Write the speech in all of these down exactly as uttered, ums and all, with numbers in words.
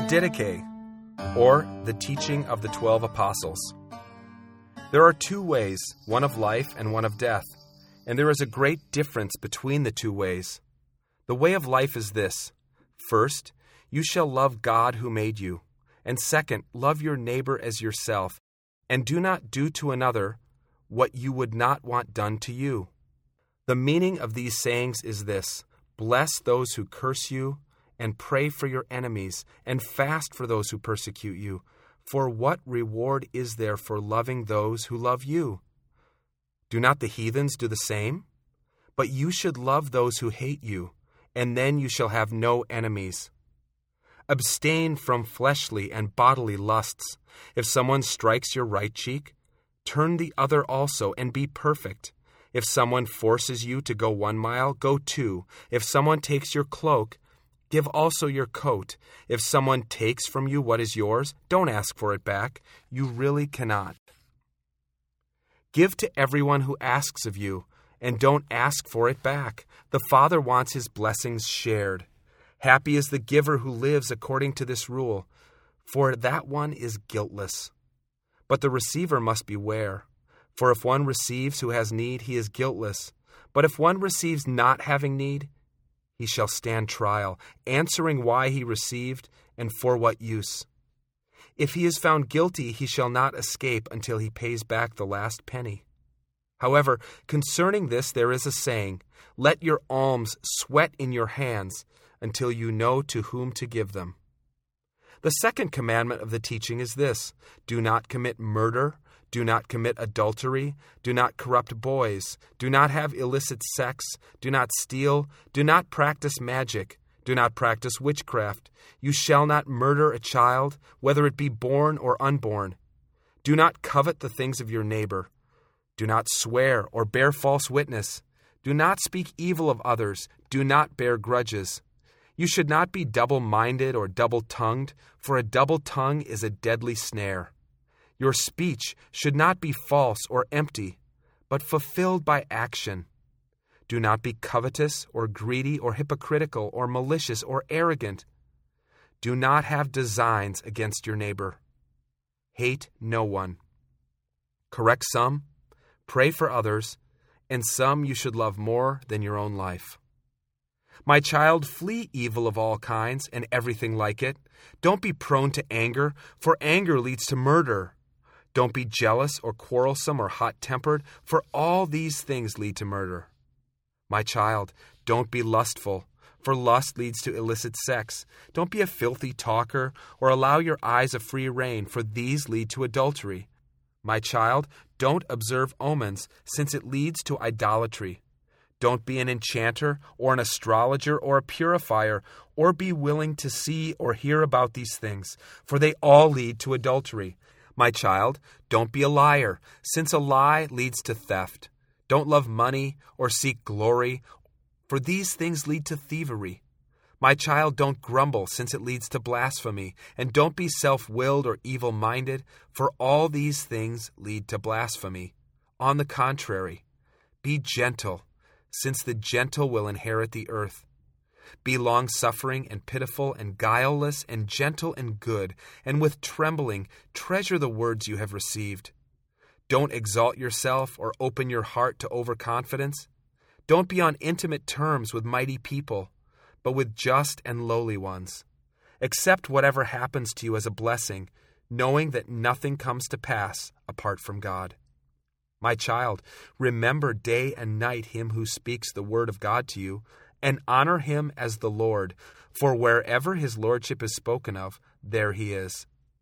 Didache, or the teaching of the twelve apostles. There are two ways, one of life and one of death, and there is a great difference between the two ways. The way of life is this: first, you shall love God who made you, and second, love your neighbor as yourself, and do not do to another what you would not want done to you. The meaning of these sayings is this: bless those who curse you, and pray for your enemies, and fast for those who persecute you. For what reward is there for loving those who love you? Do not the heathens do the same? But you should love those who hate you, and then you shall have no enemies. Abstain from fleshly and bodily lusts. If someone strikes your right cheek, turn the other also, and be perfect. If someone forces you to go one mile, go two. If someone takes your cloak, give also your coat. If someone takes from you what is yours, don't ask for it back. You really cannot. Give to everyone who asks of you, and don't ask for it back. The Father wants his blessings shared. Happy is the giver who lives according to this rule, for that one is guiltless. But the receiver must beware, for if one receives who has need, he is guiltless. But if one receives not having need, he shall stand trial, answering why he received and for what use. If he is found guilty, he shall not escape until he pays back the last penny. However, concerning this there is a saying, let your alms sweat in your hands until you know to whom to give them. The second commandment of the teaching is this: do not commit murder, do not commit adultery, do not corrupt boys, do not have illicit sex, do not steal, do not practice magic, do not practice witchcraft. You shall not murder a child, whether it be born or unborn. Do not covet the things of your neighbor. Do not swear or bear false witness. Do not speak evil of others. Do not bear grudges. You should not be double-minded or double-tongued, for a double tongue is a deadly snare. Your speech should not be false or empty, but fulfilled by action. Do not be covetous or greedy or hypocritical or malicious or arrogant. Do not have designs against your neighbor. Hate no one. Correct some, pray for others, and some you should love more than your own life. My child, flee evil of all kinds and everything like it. Don't be prone to anger, for anger leads to murder. Don't be jealous or quarrelsome or hot-tempered, for all these things lead to murder. My child, don't be lustful, for lust leads to illicit sex. Don't be a filthy talker or allow your eyes a free rein, for these lead to adultery. My child, don't observe omens, since it leads to idolatry. Don't be an enchanter or an astrologer or a purifier, or be willing to see or hear about these things, for they all lead to adultery. My child, don't be a liar, since a lie leads to theft. Don't love money or seek glory, for these things lead to thievery. My child, don't grumble, since it leads to blasphemy. And don't be self-willed or evil-minded, for all these things lead to blasphemy. On the contrary, be gentle, since the gentle will inherit the earth. Be long-suffering and pitiful and guileless and gentle and good, and with trembling treasure the words you have received. Don't exalt yourself or open your heart to overconfidence. Don't be on intimate terms with mighty people, but with just and lowly ones. Accept whatever happens to you as a blessing, knowing that nothing comes to pass apart from God. My child, remember day and night him who speaks the word of God to you, and honor him as the Lord, for wherever his lordship is spoken of, there he is.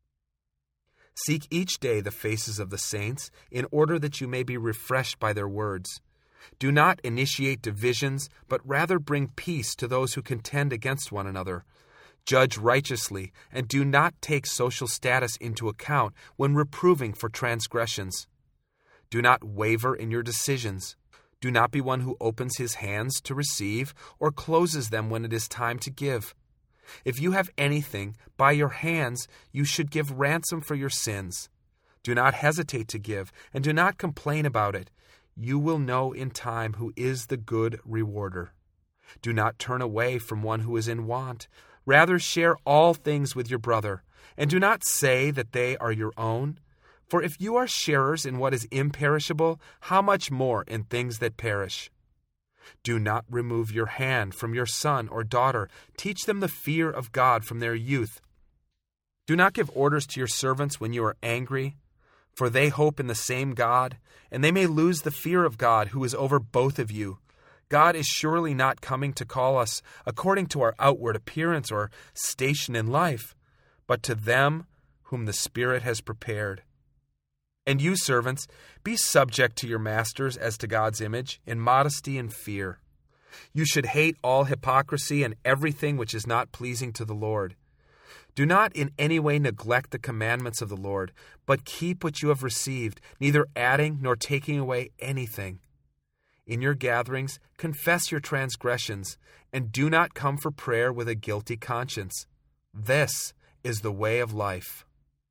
Seek each day the faces of the saints, in order that you may be refreshed by their words. Do not initiate divisions, but rather bring peace to those who contend against one another. Judge righteously, and do not take social status into account when reproving for transgressions. Do not waver in your decisions. Do not be one who opens his hands to receive or closes them when it is time to give. If you have anything, by your hands you should give ransom for your sins. Do not hesitate to give, and do not complain about it. You will know in time who is the good rewarder. Do not turn away from one who is in want. Rather share all things with your brother, and do not say that they are your own. For if you are sharers in what is imperishable, how much more in things that perish? Do not remove your hand from your son or daughter. Teach them the fear of God from their youth. Do not give orders to your servants when you are angry, for they hope in the same God, and they may lose the fear of God who is over both of you. God is surely not coming to call us according to our outward appearance or station in life, but to them whom the Spirit has prepared. And you, servants, be subject to your masters as to God's image, in modesty and fear. You should hate all hypocrisy and everything which is not pleasing to the Lord. Do not in any way neglect the commandments of the Lord, but keep what you have received, neither adding nor taking away anything. In your gatherings, confess your transgressions, and do not come for prayer with a guilty conscience. This is the way of life.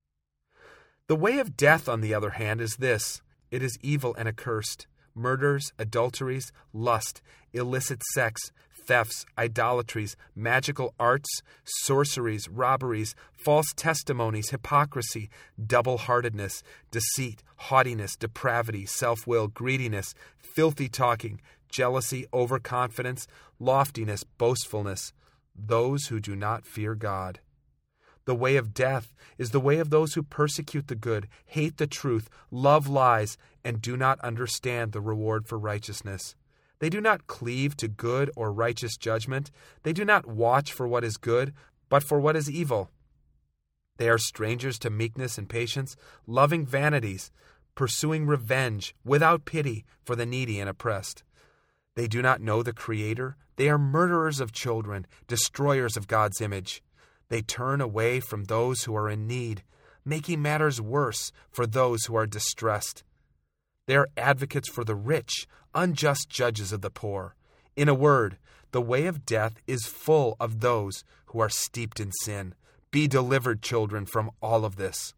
The way of death, on the other hand, is this. It is evil and accursed. Murders, adulteries, lust, illicit sex, thefts, idolatries, magical arts, sorceries, robberies, false testimonies, hypocrisy, double-heartedness, deceit, haughtiness, depravity, self-will, greediness, filthy talking, jealousy, overconfidence, loftiness, boastfulness, those who do not fear God. The way of death is the way of those who persecute the good, hate the truth, love lies, and do not understand the reward for righteousness. They do not cleave to good or righteous judgment. They do not watch for what is good, but for what is evil. They are strangers to meekness and patience, loving vanities, pursuing revenge without pity for the needy and oppressed. They do not know the Creator. They are murderers of children, destroyers of God's image. They turn away from those who are in need, making matters worse for those who are distressed. They are advocates for the rich, unjust judges of the poor. In a word, the way of death is full of those who are steeped in sin. Be delivered, children, from all of this.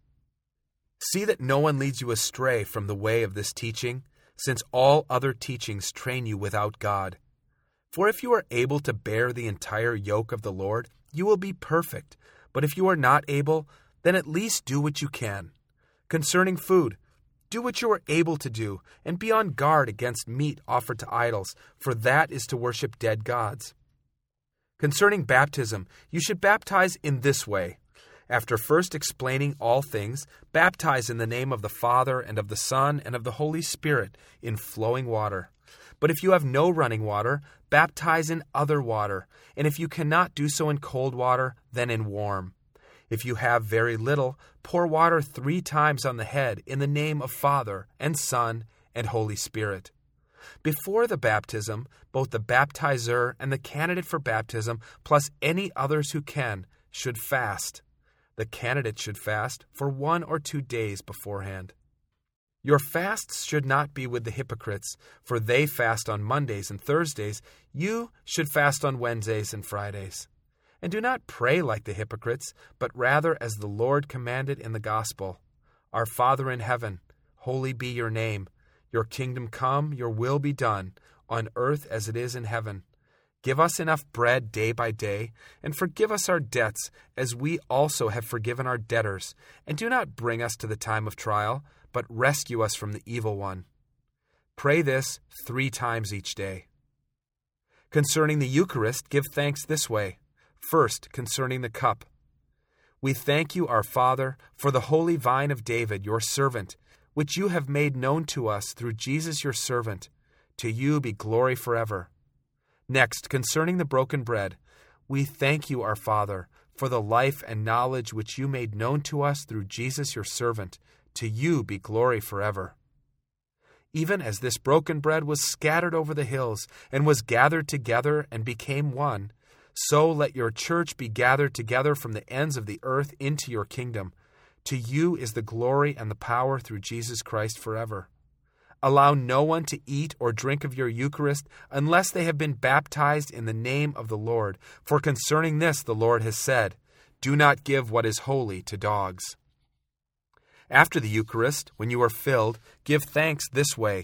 See that no one leads you astray from the way of this teaching, since all other teachings train you without God. For if you are able to bear the entire yoke of the Lord, you will be perfect. But if you are not able, then at least do what you can. Concerning food, do what you are able to do, and be on guard against meat offered to idols, for that is to worship dead gods. Concerning baptism, you should baptize in this way. After first explaining all things, baptize in the name of the Father and of the Son and of the Holy Spirit in flowing water. But if you have no running water, baptize in other water, and if you cannot do so in cold water, then in warm. If you have very little, pour water three times on the head in the name of Father and Son and Holy Spirit. Before the baptism, both the baptizer and the candidate for baptism, plus any others who can, should fast. The candidate should fast for one or two days beforehand. Your fasts should not be with the hypocrites, for they fast on Mondays and Thursdays. You should fast on Wednesdays and Fridays. And do not pray like the hypocrites, but rather as the Lord commanded in the gospel. Our Father in heaven, holy be your name. Your kingdom come, your will be done, on earth as it is in heaven. Give us enough bread day by day, and forgive us our debts, as we also have forgiven our debtors. And do not bring us to the time of trial, but rescue us from the evil one. Pray this three times each day. Concerning the Eucharist, give thanks this way. First, concerning the cup. We thank you, our Father, for the holy vine of David, your servant, which you have made known to us through Jesus your servant. To you be glory forever. Next, concerning the broken bread, we thank you, our Father, for the life and knowledge which you made known to us through Jesus your servant. To you be glory forever. Even as this broken bread was scattered over the hills and was gathered together and became one, so let your church be gathered together from the ends of the earth into your kingdom. To you is the glory and the power through Jesus Christ forever. Allow no one to eat or drink of your Eucharist unless they have been baptized in the name of the Lord. For concerning this the Lord has said, do not give what is holy to dogs. After the Eucharist, when you are filled, give thanks this way.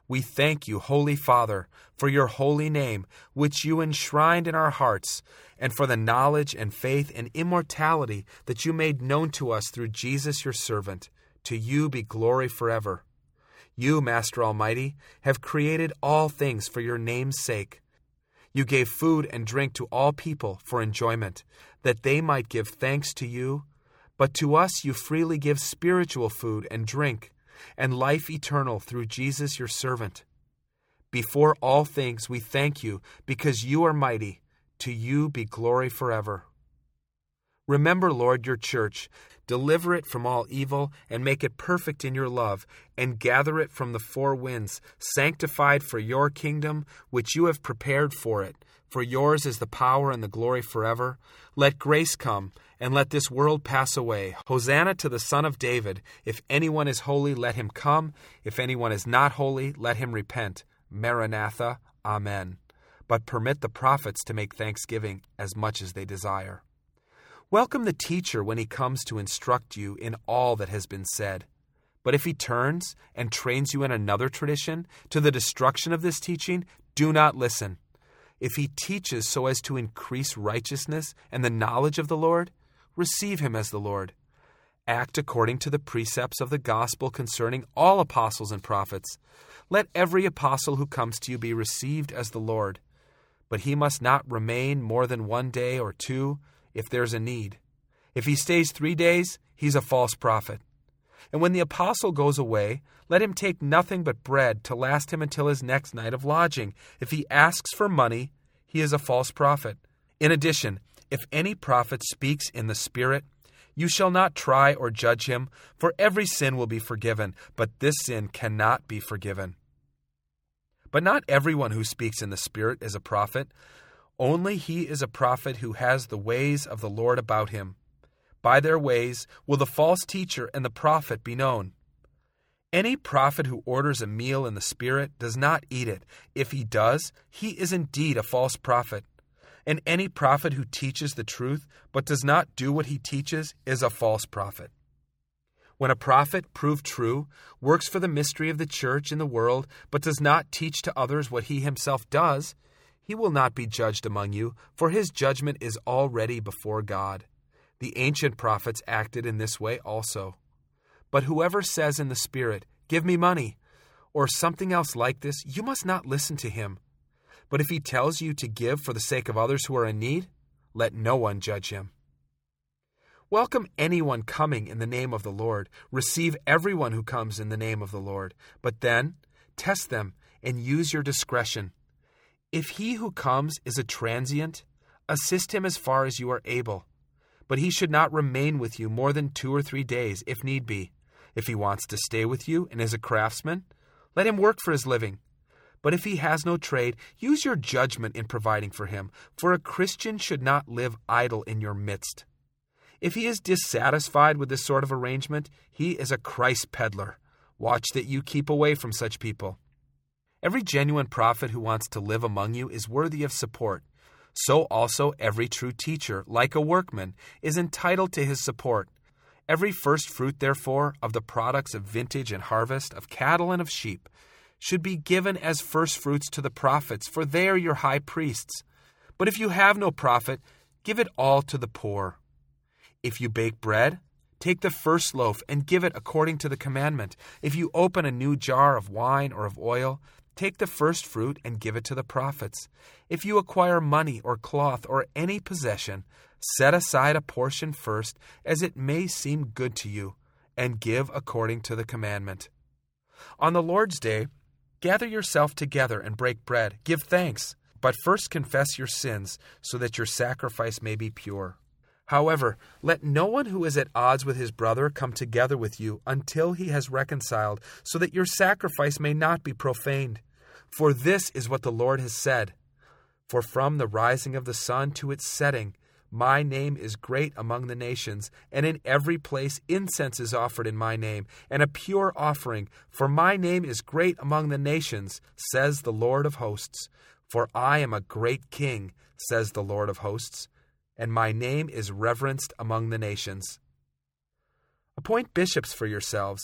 We thank you, Holy Father, for your holy name, which you enshrined in our hearts, and for the knowledge and faith and immortality that you made known to us through Jesus your servant. To you be glory forever. You, Master Almighty, have created all things for your name's sake. You gave food and drink to all people for enjoyment, that they might give thanks to you. But to us you freely give spiritual food and drink, and life eternal through Jesus your servant. Before all things we thank you, because you are mighty. To you be glory forever. Remember, Lord, your church. Deliver it from all evil, and make it perfect in your love, and gather it from the four winds, sanctified for your kingdom, which you have prepared for it. For yours is the power and the glory forever. Let grace come, and let this world pass away. Hosanna to the Son of David. If anyone is holy, let him come. If anyone is not holy, let him repent. Maranatha. Amen. But permit the prophets to make thanksgiving as much as they desire. Welcome the teacher when he comes to instruct you in all that has been said. But if he turns and trains you in another tradition to the destruction of this teaching, do not listen. If he teaches so as to increase righteousness and the knowledge of the Lord, receive him as the Lord. Act according to the precepts of the gospel concerning all apostles and prophets. Let every apostle who comes to you be received as the Lord. But he must not remain more than one day or two, if there's a need. If he stays three days, he's a false prophet. And when the apostle goes away, let him take nothing but bread to last him until his next night of lodging. If he asks for money, he is a false prophet. In addition, if any prophet speaks in the Spirit, you shall not try or judge him, for every sin will be forgiven, but this sin cannot be forgiven. But not everyone who speaks in the Spirit is a prophet. Only he is a prophet who has the ways of the Lord about him. By their ways will the false teacher and the prophet be known. Any prophet who orders a meal in the Spirit does not eat it. If he does, he is indeed a false prophet. And any prophet who teaches the truth but does not do what he teaches is a false prophet. When a prophet, proved true, works for the mystery of the church in the world but does not teach to others what he himself does, he will not be judged among you, for his judgment is already before God. The ancient prophets acted in this way also. But whoever says in the Spirit, "Give me money," or something else like this, you must not listen to him. But if he tells you to give for the sake of others who are in need, let no one judge him. Welcome anyone coming in the name of the Lord. Receive everyone who comes in the name of the Lord. But then, test them and use your discretion. If he who comes is a transient, assist him as far as you are able. But he should not remain with you more than two or three days, if need be. If he wants to stay with you and is a craftsman, let him work for his living. But if he has no trade, use your judgment in providing for him, for a Christian should not live idle in your midst. If he is dissatisfied with this sort of arrangement, he is a Christ peddler. Watch that you keep away from such people. Every genuine prophet who wants to live among you is worthy of support. So also every true teacher, like a workman, is entitled to his support. Every first fruit, therefore, of the products of vintage and harvest, of cattle and of sheep, should be given as first fruits to the prophets, for they are your high priests. But if you have no prophet, give it all to the poor. If you bake bread, take the first loaf and give it according to the commandment. If you open a new jar of wine or of oil, take the first fruit and give it to the prophets. If you acquire money or cloth or any possession, set aside a portion first, as it may seem good to you, and give according to the commandment. On the Lord's day, gather yourself together and break bread. Give thanks, but first confess your sins, so that your sacrifice may be pure. However, let no one who is at odds with his brother come together with you until he has reconciled, so that your sacrifice may not be profaned. For this is what the Lord has said: For from the rising of the sun to its setting, my name is great among the nations, and in every place incense is offered in my name, and a pure offering. For my name is great among the nations, says the Lord of hosts. For I am a great king, says the Lord of hosts, and my name is reverenced among the nations. Appoint bishops for yourselves,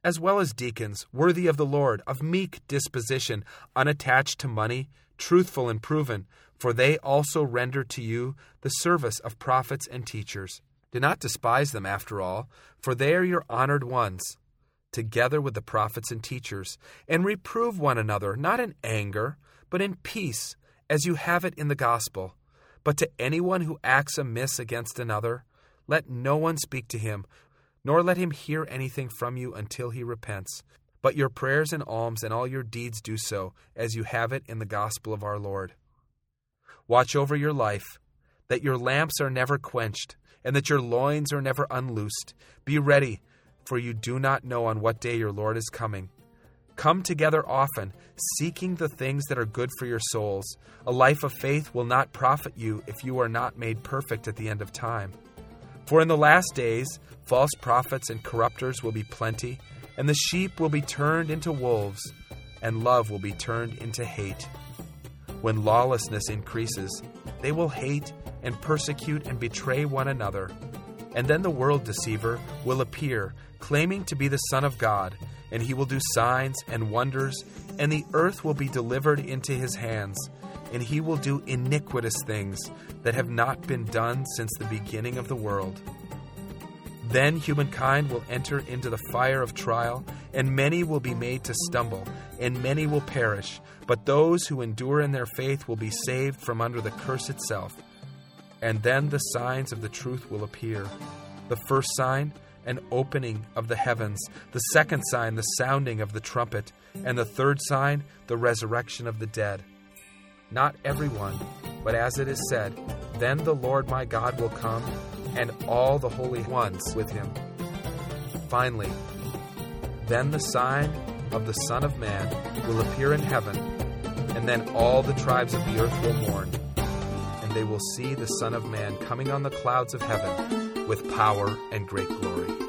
as well as deacons, worthy of the Lord, of meek disposition, unattached to money, truthful and proven, for they also render to you the service of prophets and teachers. Do not despise them, after all, for they are your honored ones, together with the prophets and teachers, and reprove one another, not in anger, but in peace, as you have it in the gospel. But to anyone who acts amiss against another, let no one speak to him, nor let him hear anything from you until he repents. But your prayers and alms and all your deeds do so, as you have it in the gospel of our Lord. Watch over your life, that your lamps are never quenched, and that your loins are never unloosed. Be ready, for you do not know on what day your Lord is coming. Come together often, seeking the things that are good for your souls. A life of faith will not profit you if you are not made perfect at the end of time. For in the last days, false prophets and corrupters will be plenty, and the sheep will be turned into wolves, and love will be turned into hate. When lawlessness increases, they will hate and persecute and betray one another. And then the world deceiver will appear, claiming to be the Son of God, and he will do signs and wonders, and the earth will be delivered into his hands, and he will do iniquitous things that have not been done since the beginning of the world. Then humankind will enter into the fire of trial, and many will be made to stumble, and many will perish. But those who endure in their faith will be saved from under the curse itself. And then the signs of the truth will appear. The first sign, an opening of the heavens. The second sign, the sounding of the trumpet. And the third sign, the resurrection of the dead. Not everyone, but as it is said, then the Lord my God will come, and all the holy ones with him. Finally, then the sign of the Son of Man will appear in heaven, and then all the tribes of the earth will mourn, and they will see the Son of Man coming on the clouds of heaven with power and great glory.